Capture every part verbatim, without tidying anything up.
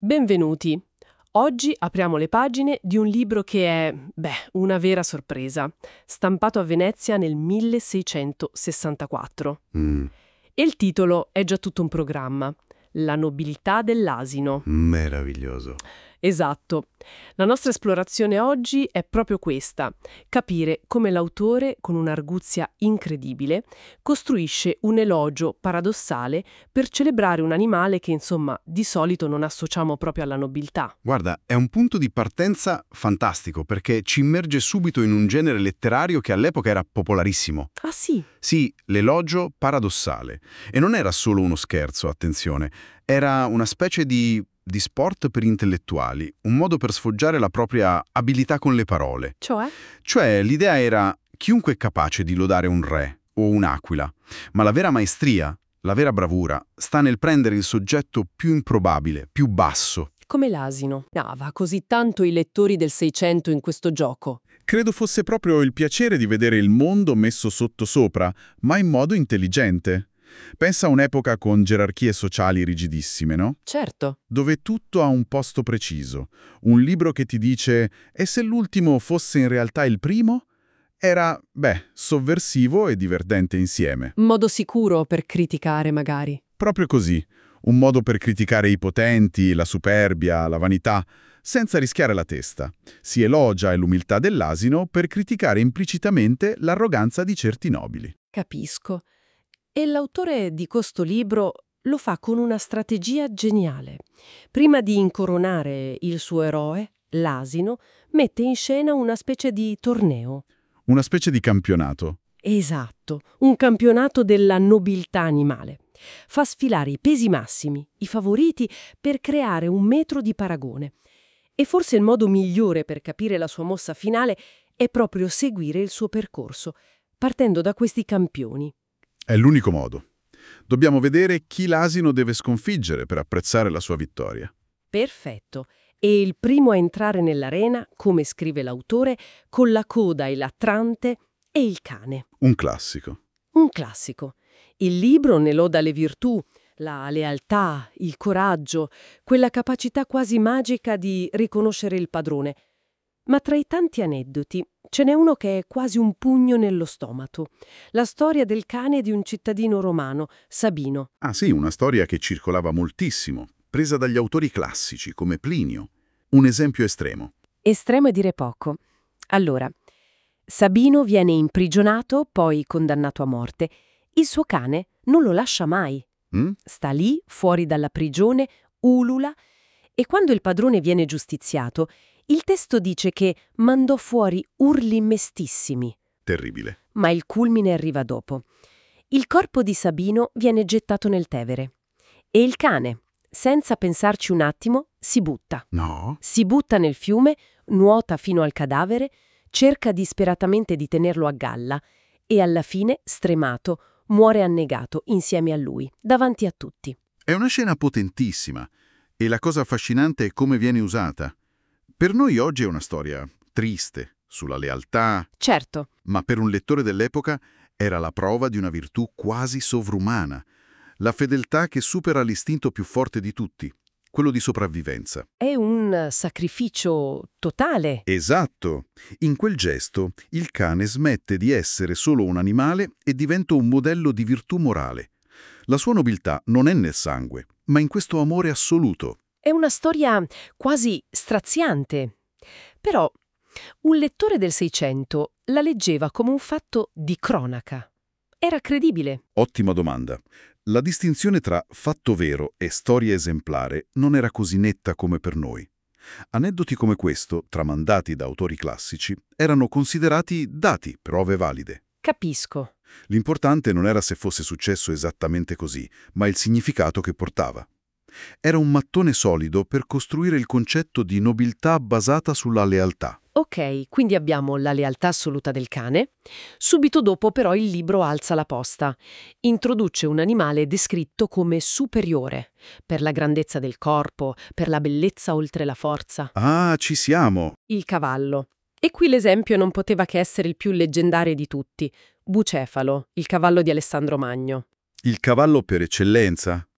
Benvenuti. Oggi apriamo le pagine di un libro che è, beh, una vera sorpresa, stampato a Venezia nel milleseicentosessantaquattro. Mm, E il titolo è già tutto un programma, La nobiltà dell'asino. meraviglioso. Esatto. La nostra esplorazione oggi è proprio questa: capire come l'autore, con un'arguzia incredibile, costruisce un elogio paradossale per celebrare un animale che, insomma, di solito non associamo proprio alla nobiltà. Guarda, è un punto di partenza fantastico perché ci immerge subito in un genere letterario che all'epoca era popolarissimo. Ah sì? Sì, l'elogio paradossale. E non era solo uno scherzo, attenzione, era una specie di, di sport per intellettuali, un modo per sfoggiare la propria abilità con le parole. Cioè? Cioè, l'idea era chiunque è capace di lodare un re o un'aquila, ma la vera maestria, la vera bravura, sta nel prendere il soggetto più improbabile, più basso. Come l'asino. Ah, va così tanto i lettori del Seicento in questo gioco. Credo fosse proprio il piacere di vedere il mondo messo sottosopra, ma in modo intelligente. Pensa a un'epoca con gerarchie sociali rigidissime, no? Certo. Dove tutto ha un posto preciso. Un libro che ti dice «E se l'ultimo fosse in realtà il primo?» Era, beh, sovversivo e divertente insieme. Modo sicuro per criticare, magari. Proprio così. Un modo per criticare i potenti, la superbia, la vanità, senza rischiare la testa. Si elogia l'umiltà dell'asino per criticare implicitamente l'arroganza di certi nobili. Capisco. E l'autore di questo libro lo fa con una strategia geniale. Prima di incoronare il suo eroe, l'asino, mette in scena una specie di torneo. Una specie di campionato. Esatto, un campionato della nobiltà animale. Fa sfilare i pesi massimi, i favoriti, per creare un metro di paragone. E forse il modo migliore per capire la sua mossa finale è proprio seguire il suo percorso, partendo da questi campioni. È l'unico modo. Dobbiamo vedere chi l'asino deve sconfiggere per apprezzare la sua vittoria. Perfetto. E il primo a entrare nell'arena, come scrive l'autore, con la coda elattrante, è il cane. Un classico. Un classico. Il libro ne loda le virtù, la lealtà, il coraggio, quella capacità quasi magica di riconoscere il padrone. Ma tra i tanti aneddoti ce n'è uno che è quasi un pugno nello stomaco. La storia del cane di un cittadino romano, Sabino. Ah sì, una storia che circolava moltissimo, presa dagli autori classici come Plinio. Un esempio estremo. Estremo è dire poco. Allora, Sabino viene imprigionato, poi condannato a morte. Il suo cane non lo lascia mai. Mm? Sta lì, fuori dalla prigione, ulula, e quando il padrone viene giustiziato, il testo dice che mandò fuori urli mestissimi. Terribile. Ma il culmine arriva dopo. Il corpo di Sabino viene gettato nel Tevere. E il cane, senza pensarci un attimo, si butta. No? Si butta nel fiume, nuota fino al cadavere, cerca disperatamente di tenerlo a galla e alla fine, stremato, muore annegato insieme a lui, davanti a tutti. È una scena potentissima e la cosa affascinante è come viene usata. Per noi oggi è una storia triste, sulla lealtà, Certo, ma per un lettore dell'epoca era la prova di una virtù quasi sovrumana, la fedeltà che supera l'istinto più forte di tutti, quello di sopravvivenza. è un sacrificio totale. Esatto! In quel gesto il cane smette di essere solo un animale e diventa un modello di virtù morale. La sua nobiltà non è nel sangue, ma in questo amore assoluto. È una storia quasi straziante. Però un lettore del Seicento la leggeva come un fatto di cronaca. Era credibile. Ottima domanda. La distinzione tra fatto vero e storia esemplare non era così netta come per noi. Aneddoti come questo, tramandati da autori classici, erano considerati dati, prove valide. Capisco. L'importante non era se fosse successo esattamente così, ma il significato che portava. Era un mattone solido per costruire il concetto di nobiltà basata sulla lealtà. Ok, quindi abbiamo la lealtà assoluta del cane. Subito dopo però il libro alza la posta. Introduce un animale descritto come superiore, per la grandezza del corpo, per la bellezza oltre la forza. Ah, ci siamo! Il cavallo. E qui l'esempio non poteva che essere il più leggendario di tutti. Bucefalo, il cavallo di Alessandro Magno. Il cavallo per eccellenza.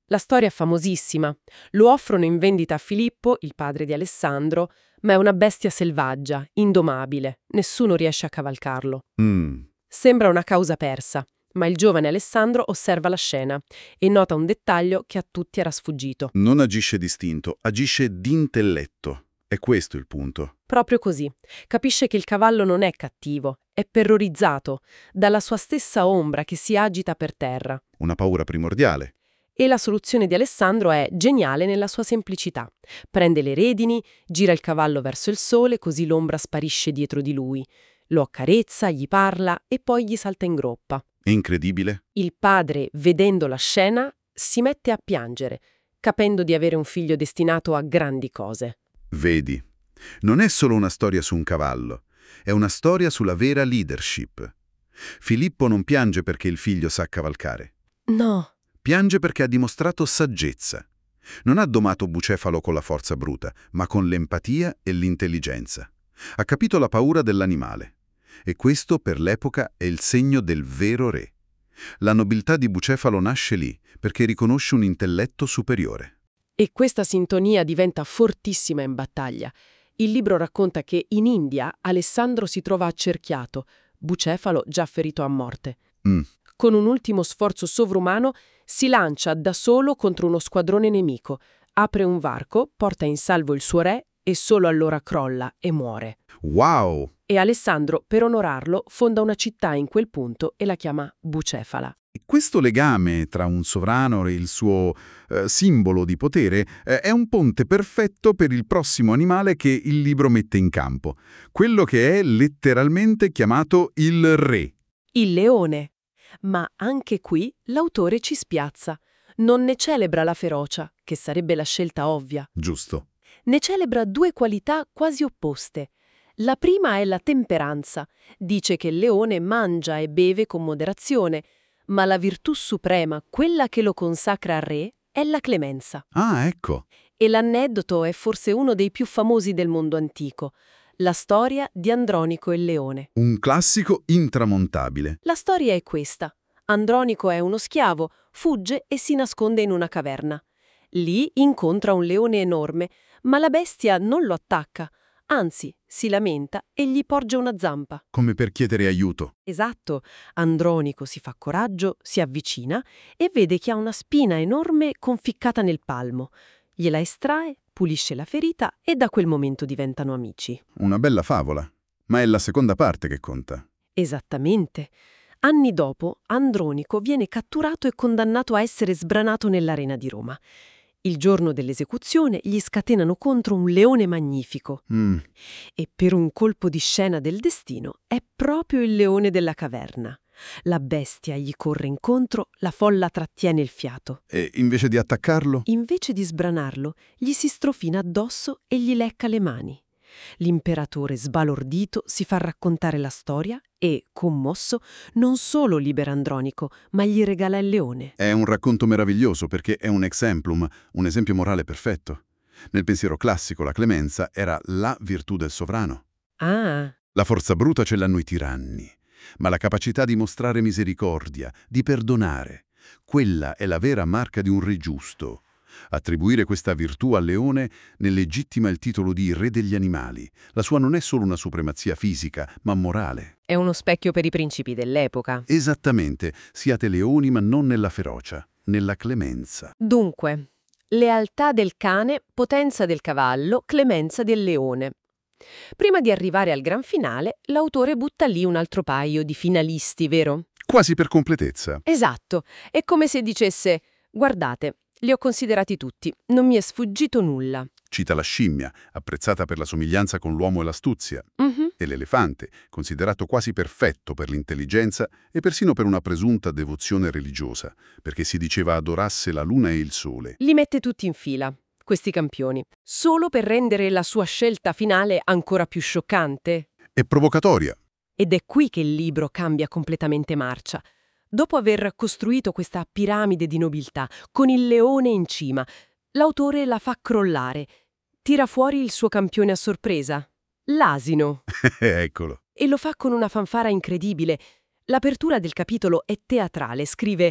La storia è famosissima. Lo offrono in vendita a Filippo, il padre di Alessandro, ma è una bestia selvaggia, indomabile. Nessuno riesce a cavalcarlo. Mm. Sembra una causa persa, ma il giovane Alessandro osserva la scena e nota un dettaglio che a tutti era sfuggito. Non agisce d'istinto, agisce d'intelletto. È questo il punto. Proprio così. Capisce che il cavallo non è cattivo, è terrorizzato dalla sua stessa ombra che si agita per terra. Una paura primordiale. E la soluzione di Alessandro è geniale nella sua semplicità. Prende le redini, gira il cavallo verso il sole, così l'ombra sparisce dietro di lui. Lo accarezza, gli parla e poi gli salta in groppa. È incredibile. Il padre, vedendo la scena, si mette a piangere, capendo di avere un figlio destinato a grandi cose. Vedi, non è solo una storia su un cavallo, è una storia sulla vera leadership. Filippo non piange perché il figlio sa cavalcare. No. Piange perché ha dimostrato saggezza. Non ha domato Bucefalo con la forza bruta, ma con l'empatia e l'intelligenza. Ha capito la paura dell'animale. E questo per l'epoca è il segno del vero re. La nobiltà di Bucefalo nasce lì, perché riconosce un intelletto superiore. E questa sintonia diventa fortissima in battaglia. Il libro racconta che in India Alessandro si trova accerchiato, Bucefalo già ferito a morte. Mm. Con un ultimo sforzo sovrumano si lancia da solo contro uno squadrone nemico, apre un varco, porta in salvo il suo re e solo allora crolla e muore. Wow! E Alessandro, per onorarlo, fonda una città in quel punto e la chiama Bucefala. E questo legame tra un sovrano e il suo eh, simbolo di potere eh, è un ponte perfetto per il prossimo animale che il libro mette in campo, quello che è letteralmente chiamato il re. Il leone. Ma anche qui l'autore ci spiazza. Non ne celebra la ferocia, che sarebbe la scelta ovvia. Giusto. Ne celebra due qualità quasi opposte. La prima è la temperanza. Dice che il leone mangia e beve con moderazione, ma la virtù suprema, quella che lo consacra a re, è la clemenza. Ah, ecco. E l'aneddoto è forse uno dei più famosi del mondo antico. La storia di Andronico e il leone. Un classico intramontabile. La storia è questa. Andronico è uno schiavo, fugge e si nasconde in una caverna. Lì incontra un leone enorme, ma la bestia non lo attacca, anzi si lamenta e gli porge una zampa. Come per chiedere aiuto. Esatto, Andronico si fa coraggio, si avvicina e vede che ha una spina enorme conficcata nel palmo. Gliela estrae, pulisce la ferita e da quel momento diventano amici. Una bella favola. Ma è la seconda parte che conta. Esattamente. Anni dopo, Andronico viene catturato e condannato a essere sbranato nell'arena di Roma. Il giorno dell'esecuzione gli scatenano contro un leone magnifico. Mm. E per un colpo di scena del destino è proprio il leone della caverna. La bestia gli corre incontro, la folla trattiene il fiato. E invece di attaccarlo? Invece di sbranarlo, gli si strofina addosso e gli lecca le mani. L'imperatore, sbalordito, si fa raccontare la storia e, commosso, non solo libera Andronico, ma gli regala il leone. È un racconto meraviglioso perché è un exemplum, un esempio morale perfetto. Nel pensiero classico la clemenza era la virtù del sovrano. Ah, La forza bruta ce l'hanno i tiranni, ma la capacità di mostrare misericordia, di perdonare, quella è la vera marca di un re giusto. Attribuire questa virtù al leone ne legittima il titolo di re degli animali. La sua non è solo una supremazia fisica, ma morale. è uno specchio per i principi dell'epoca. Esattamente, siate leoni ma non nella ferocia, nella clemenza. Dunque, lealtà del cane, potenza del cavallo, clemenza del leone. Prima di arrivare al gran finale, l'autore butta lì un altro paio di finalisti, vero? Quasi per completezza. Esatto, è come se dicesse: guardate, li ho considerati tutti, non mi è sfuggito nulla. Cita la scimmia, apprezzata per la somiglianza con l'uomo e l'astuzia, Mhm. e l'elefante, considerato quasi perfetto per l'intelligenza e persino per una presunta devozione religiosa, perché si diceva adorasse la luna e il sole. Li mette tutti in fila, questi campioni, solo per rendere la sua scelta finale ancora più scioccante. È provocatoria. Ed è qui che il libro cambia completamente marcia. Dopo aver costruito questa piramide di nobiltà, con il leone in cima, l'autore la fa crollare. Tira fuori il suo campione a sorpresa, l'asino. Eccolo. E lo fa con una fanfara incredibile. L'apertura del capitolo è teatrale, scrive: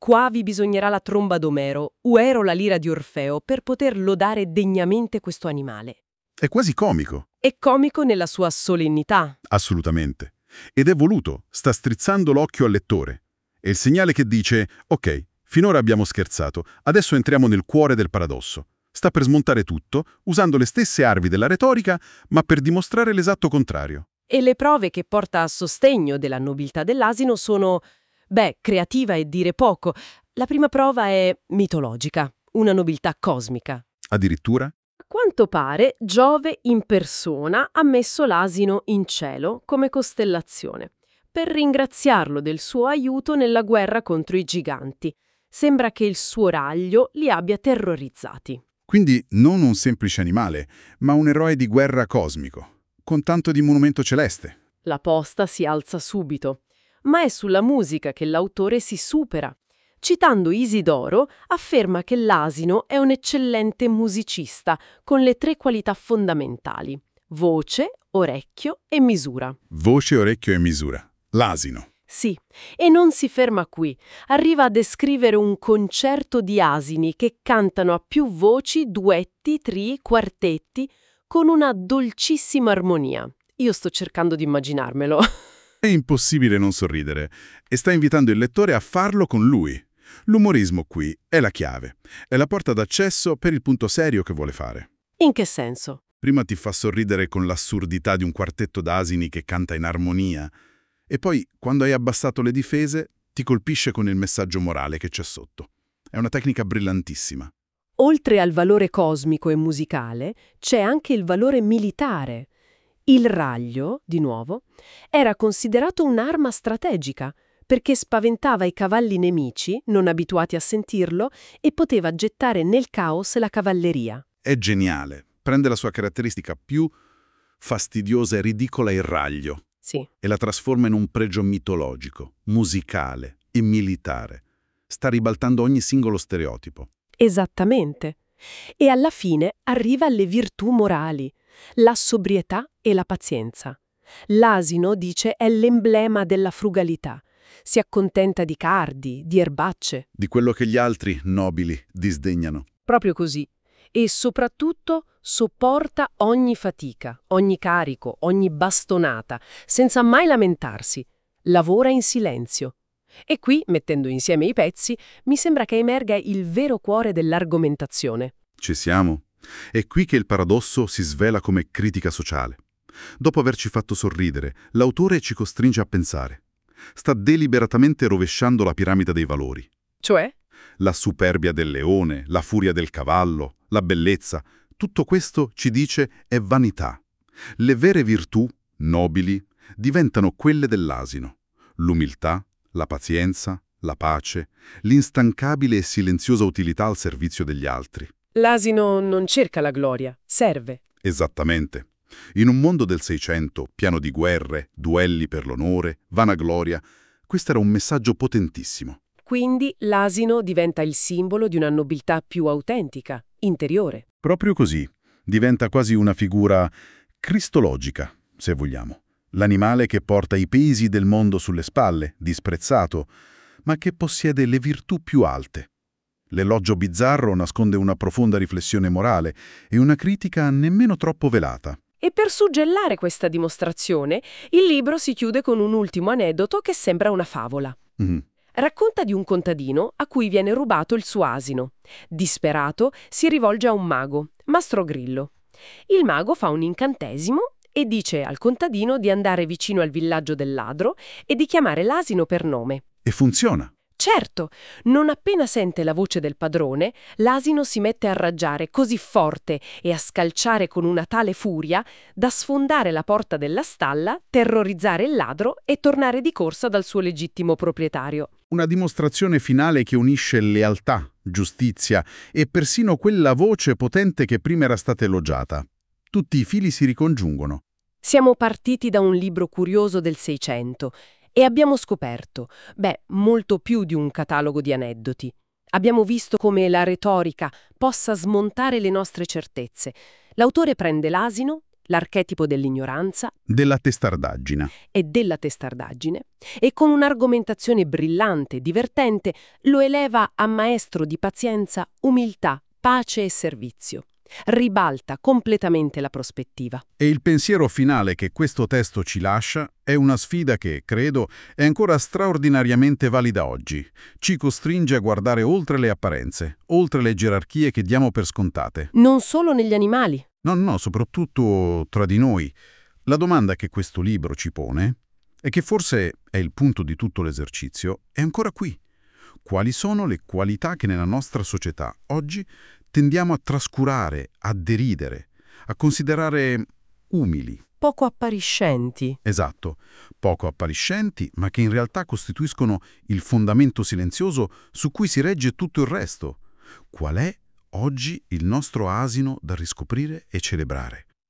Qua vi bisognerà la tromba d'Omero, uero la lira di Orfeo, per poter lodare degnamente questo animale. È quasi comico. È comico nella sua solennità. Assolutamente. Ed è voluto, sta strizzando l'occhio al lettore. È il segnale che dice, ok, finora abbiamo scherzato, adesso entriamo nel cuore del paradosso. Sta per smontare tutto, usando le stesse armi della retorica, ma per dimostrare l'esatto contrario. E le prove che porta a sostegno della nobiltà dell'asino sono, beh, creativa e dire poco. La prima prova è mitologica, una nobiltà cosmica. Addirittura? A quanto pare, Giove in persona ha messo l'asino in cielo come costellazione, per ringraziarlo del suo aiuto nella guerra contro i giganti. Sembra che il suo raglio li abbia terrorizzati. Quindi non un semplice animale, ma un eroe di guerra cosmico, con tanto di monumento celeste. La posta si alza subito, ma è sulla musica che l'autore si supera. Citando Isidoro, afferma che l'asino è un eccellente musicista con le tre qualità fondamentali: voce, orecchio e misura. Voce, orecchio e misura. L'asino. Sì, e non si ferma qui. Arriva a descrivere un concerto di asini che cantano a più voci, duetti, trii, quartetti, con una dolcissima armonia. Io sto cercando di immaginarmelo. È impossibile non sorridere, e sta invitando il lettore a farlo con lui. L'umorismo qui è la chiave, è la porta d'accesso per il punto serio che vuole fare. In che senso? Prima ti fa sorridere con l'assurdità di un quartetto d'asini che canta in armonia, e poi, quando hai abbassato le difese, ti colpisce con il messaggio morale che c'è sotto. È una tecnica brillantissima. Oltre al valore cosmico e musicale, c'è anche il valore militare. Il raglio, di nuovo, era considerato un'arma strategica, perché spaventava i cavalli nemici, non abituati a sentirlo, e poteva gettare nel caos la cavalleria. È geniale. Prende la sua caratteristica più fastidiosa e ridicola, il raglio, Sì. e la trasforma in un pregio mitologico, musicale e militare. Sta ribaltando ogni singolo stereotipo. Esattamente. E alla fine arriva alle virtù morali, la sobrietà e la pazienza. L'asino, dice, è l'emblema della frugalità. Si accontenta di cardi, di erbacce. Di quello che gli altri, nobili, disdegnano. Proprio così. E soprattutto sopporta ogni fatica, ogni carico, ogni bastonata, senza mai lamentarsi. Lavora in silenzio. E qui, mettendo insieme i pezzi, mi sembra che emerga il vero cuore dell'argomentazione. Ci siamo? È qui che il paradosso si svela come critica sociale. Dopo averci fatto sorridere, l'autore ci costringe a pensare. Sta deliberatamente rovesciando la piramide dei valori. Cioè? La superbia del leone, la furia del cavallo, la bellezza, tutto questo, ci dice, è vanità. Le vere virtù, nobili, diventano quelle dell'asino. L'umiltà, la pazienza, la pace, l'instancabile e silenziosa utilità al servizio degli altri. L'asino non cerca la gloria, serve. Esattamente. In un mondo del Seicento, pieno di guerre, duelli per l'onore, vanagloria, questo era un messaggio potentissimo. Quindi l'asino diventa il simbolo di una nobiltà più autentica, interiore. Proprio così. Diventa quasi una figura cristologica, se vogliamo. L'animale che porta i pesi del mondo sulle spalle, disprezzato, ma che possiede le virtù più alte. L'elogio bizzarro nasconde una profonda riflessione morale e una critica nemmeno troppo velata. E per suggellare questa dimostrazione, il libro si chiude con un ultimo aneddoto che sembra una favola. Mm. Racconta di un contadino a cui viene rubato il suo asino. Disperato, si rivolge a un mago, Mastro Grillo. Il mago fa un incantesimo e dice al contadino di andare vicino al villaggio del ladro e di chiamare l'asino per nome. E funziona. Certo, non appena sente la voce del padrone, l'asino si mette a raggiare così forte e a scalciare con una tale furia da sfondare la porta della stalla, terrorizzare il ladro e tornare di corsa dal suo legittimo proprietario. Una dimostrazione finale che unisce lealtà, giustizia e persino quella voce potente che prima era stata elogiata. Tutti i fili si ricongiungono. Siamo partiti da un libro curioso del Seicento e abbiamo scoperto, beh, molto più di un catalogo di aneddoti. Abbiamo visto come la retorica possa smontare le nostre certezze. L'autore prende l'asino l'archetipo dell'ignoranza Della testardaggine. e della testardaggine, e con un'argomentazione brillante e divertente lo eleva a maestro di pazienza, umiltà, pace e servizio. Ribalta completamente la prospettiva. E il pensiero finale che questo testo ci lascia è una sfida che, credo, è ancora straordinariamente valida oggi. Ci costringe a guardare oltre le apparenze, oltre le gerarchie che diamo per scontate. Non solo negli animali. No, no, soprattutto tra di noi. La domanda che questo libro ci pone, e che forse è il punto di tutto l'esercizio, è ancora qui. Quali sono le qualità che nella nostra società oggi tendiamo a trascurare, a deridere, a considerare umili? Poco appariscenti. Esatto, poco appariscenti, ma che in realtà costituiscono il fondamento silenzioso su cui si regge tutto il resto. Qual è oggi il nostro asino da riscoprire e celebrare?